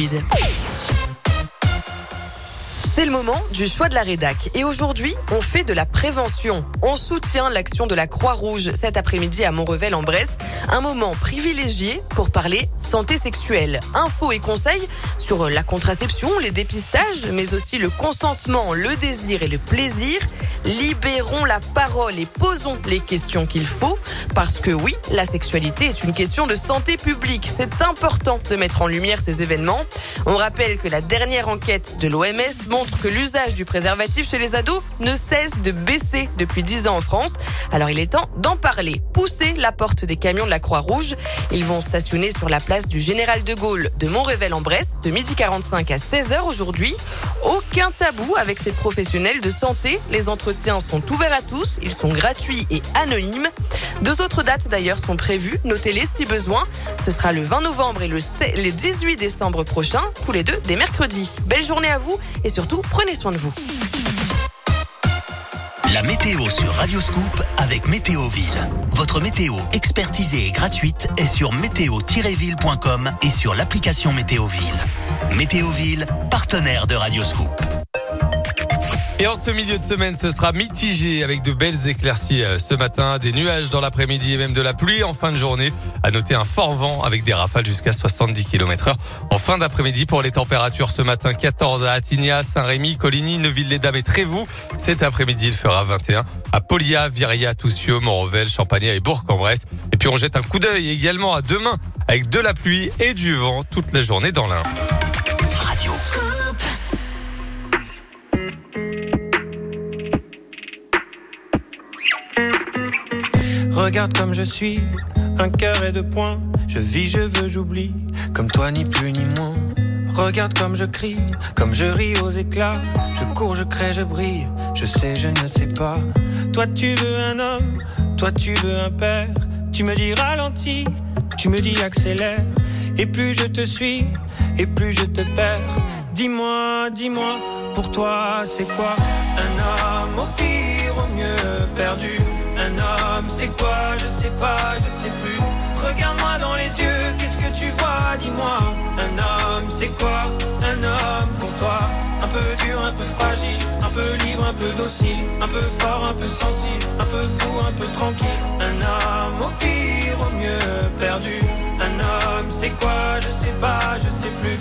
fluide. C'est le moment du choix de la rédac. Et aujourd'hui, on fait de la prévention. On soutient l'action de la Croix-Rouge cet après-midi à Montrevel-en-Bresse. Un moment privilégié pour parler santé sexuelle. Infos et conseils sur la contraception, les dépistages, mais aussi le consentement, le désir et le plaisir. Libérons la parole et posons les questions qu'il faut. Parce que oui, la sexualité est une question de santé publique. C'est important de mettre en lumière ces événements. On rappelle que la dernière enquête de l'OMS montre que l'usage du préservatif chez les ados ne cesse de baisser depuis 10 ans en France. Alors il est temps d'en parler. Poussez la porte des camions de la Croix-Rouge. Ils vont stationner sur la place du Général de Gaulle de Montrevel-en-Bresse de 12h45 à 16h aujourd'hui. Aucun tabou avec ces professionnels de santé. Les entretiens sont ouverts à tous. Ils sont gratuits et anonymes. 2 autres dates d'ailleurs sont prévues. Notez-les si besoin. Ce sera le 20 novembre et le 18 décembre prochain, tous les deux des mercredis. Belle journée à vous et surtout, prenez soin de vous. La météo sur Radioscoop avec Météoville. Votre météo expertisée et gratuite est sur météo-ville.com et sur l'application Météoville. Météoville, partenaire de Radioscoop. Et en ce milieu de semaine, ce sera mitigé avec de belles éclaircies ce matin, des nuages dans l'après-midi et même de la pluie en fin de journée. À noter un fort vent avec des rafales jusqu'à 70 km/h. En fin d'après-midi pour les températures ce matin, 14 à Attignas, Saint-Rémy, Coligny, Neuville-les-Dames et Trévoux. Cet après-midi, il fera 21 à Polia, Viriat, Toussieu, Montrevel, Champagnat et Bourg-en-Bresse. Et puis on jette un coup d'œil également à demain avec de la pluie et du vent toute la journée dans l'Ain. Radio. Regarde comme je suis, un cœur et 2 points. Je vis, je veux, j'oublie, comme toi ni plus ni moins. Regarde comme je crie, comme je ris aux éclats. Je cours, je crée, je brille, je sais, je ne sais pas. Toi tu veux un homme, toi tu veux un père. Tu me dis ralentis, tu me dis accélère. Et plus je te suis, et plus je te perds. Dis-moi, dis-moi, pour toi c'est quoi? Un homme au pire, au mieux perdu. Un homme, c'est quoi? Je sais pas, je sais plus. Regarde-moi dans les yeux, qu'est-ce que tu vois? Dis-moi. Un homme, c'est quoi? Un homme pour toi. Un peu dur, un peu fragile, un peu libre, un peu docile, un peu fort, un peu sensible, un peu fou, un peu tranquille. Un homme au pire, au mieux perdu. Un homme, c'est quoi? Je sais pas, je sais plus.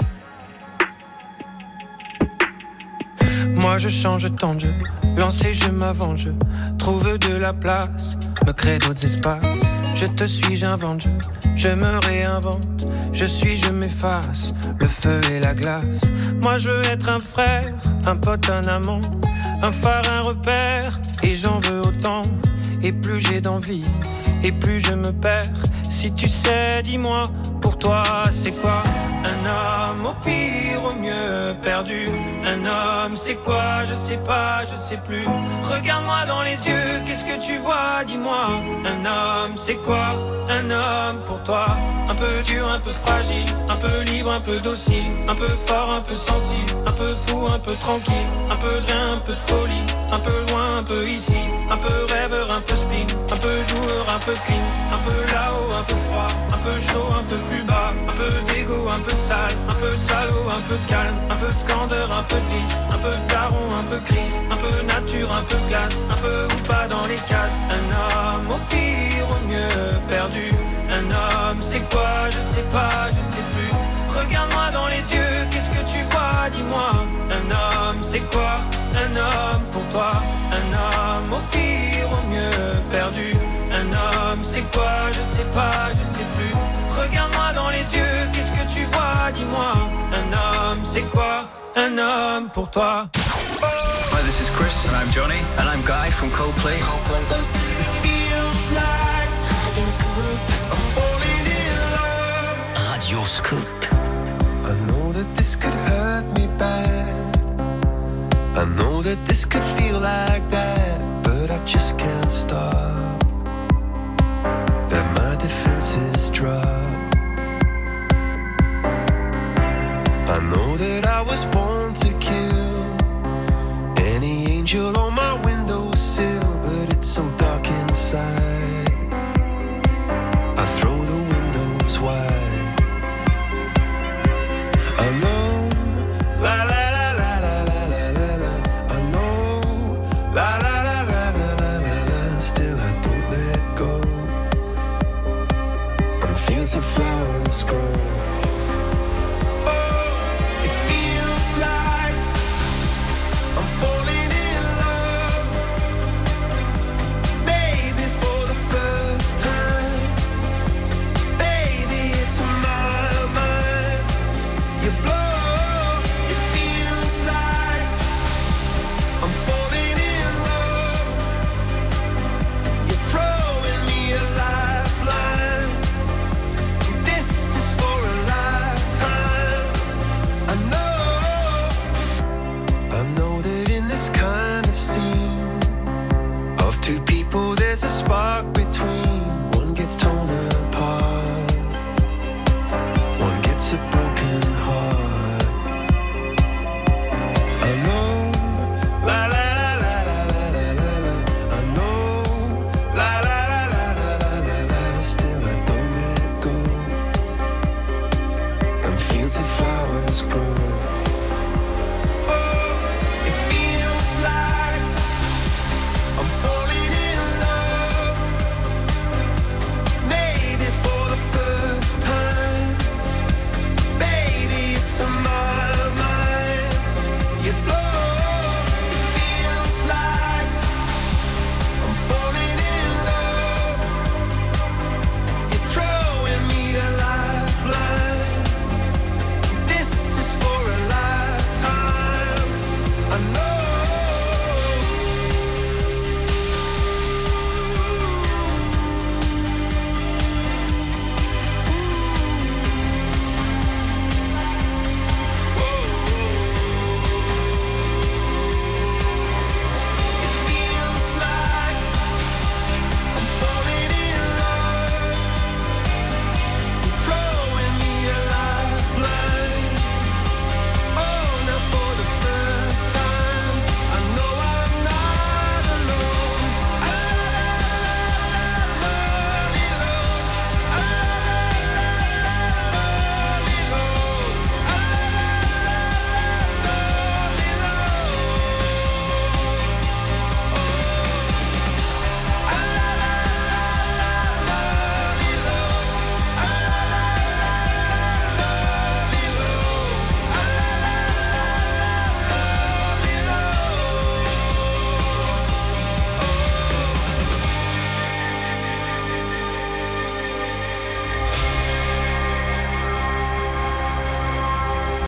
Moi je change tant de jeu, lancer je m'avance, je trouve de la place, me crée d'autres espaces. Je te suis, j'invente, je me réinvente. Je suis, je m'efface, le feu et la glace. Moi je veux être un frère, un pote, un amant, un phare, un repère, et j'en veux autant. Et plus j'ai d'envie, et plus je me perds. Si tu sais, dis-moi, pour toi c'est quoi? Un homme au pire, au mieux perdu. Un homme, c'est quoi? Je sais pas, je sais plus. Regarde-moi dans les yeux, qu'est-ce que tu vois? Dis-moi. Un homme, c'est quoi? Un homme pour toi. Un peu dur, un peu fragile, un peu libre, un peu docile, un peu fort, un peu sensible, un peu fou, un peu tranquille, un peu de rien, un peu de folie, un peu loin, un peu ici, un peu rêveur, un peu spleen, un peu joueur, un peu clean, un peu là-haut, un peu froid, un peu chaud, un peu plus bas, un peu d'égo, un peu de sale, un peu de salaud, un peu de calme, un peu de candeur, un peu de vice, un peu de daron, un peu crise, un peu nature, un peu de glace, un peu ou pas dans les cases. Un homme au pire, au mieux perdu. Un homme, c'est quoi? Je sais pas, je sais plus. Regarde-moi dans les yeux, qu'est-ce que tu vois? Dis-moi. Un homme, c'est quoi? Un homme pour toi. Un homme au pire, au mieux perdu. Un homme, c'est quoi? Je sais pas, je sais plus. Regarde-moi dans les yeux, qu'est-ce que tu vois? Dis-moi. Un homme, c'est quoi? Un homme pour toi. Hi, this is Chris, and I'm Johnny, and I'm Guy from Coldplay. Feels like I'm falling in love. Radioscoop. I know that this could hurt me bad. I know that this could feel like that, but I just can't stop. And my defenses drop. I know that I was born to kill any angel on my windowsill, but it's so dark inside. I throw the windows wide. I know, la la la la la la la la la. I know, la la la la la la la la. Still I don't let go. And fancy flowers grow. Oh, it feels like I'm falling in love. Maybe for the first time. Baby, it's on my mind. You blow. It feels like I'm falling in love. You're throwing me a lifeline. This is for a lifetime. I know that in this kind of scene of two people there's a spark between. One gets torn apart, one gets a broken heart. I know, la la la la la la la la. I know, la la la la la la la la. Still I don't let go. And fancy flowers grow.